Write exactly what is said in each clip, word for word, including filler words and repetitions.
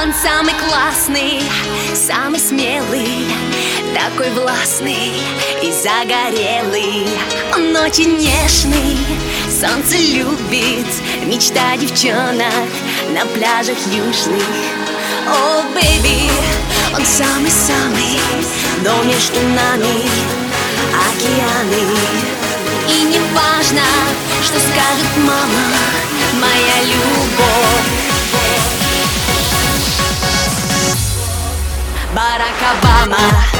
Он самый классный, самый смелый, такой властный и загорелый. Он очень нежный, солнце любит, мечта девчонок на пляжах южных. О, бэйби, он самый-самый, но между нами океаны. И не важно, что скажет мама, моя любовь. Барак Обама.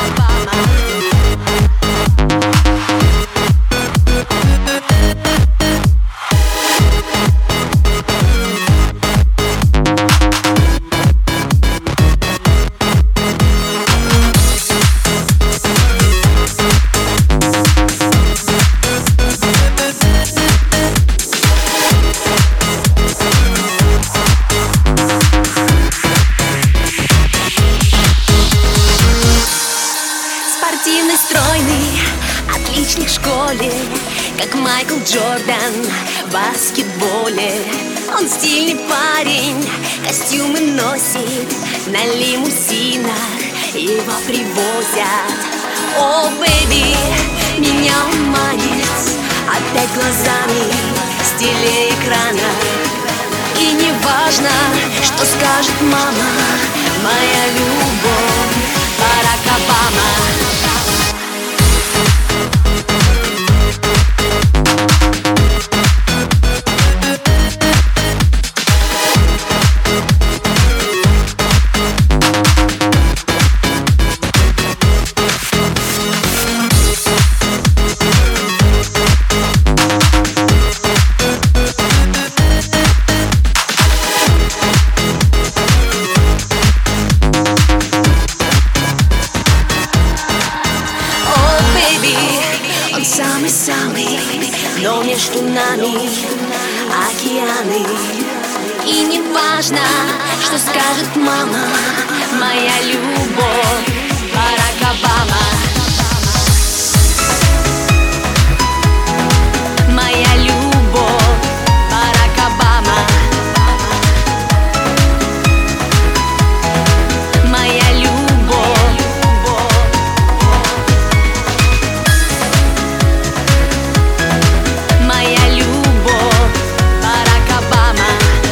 Спортивный, стройный, отличник в школе, как Майкл Джордан в баскетболе. Он стильный парень, костюмы носит, на лимузинах его привозят. О, бэйби, меня он манит опять глазами с телеэкрана. И не важно, что скажет мама, моя любовь. Барак Обама. Он самый-самый, но между нами океаны. И не важно, что скажет мама, моя любовь. Барак Обама. Моя любовь. Барак Обама. Моя любовь. Моя любовь. Барак Обама.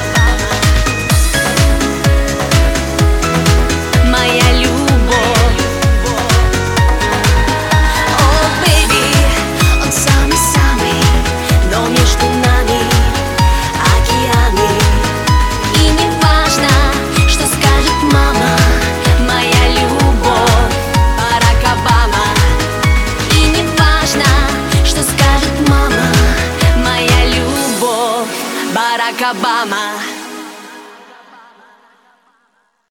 Моя любовь. О, бэйби, он самый-самый, но между нами океаны. И не важно, что скажет мама, моя любовь. Барак Обама. И не важно, что скажет мама, моя любовь. Барак Обама.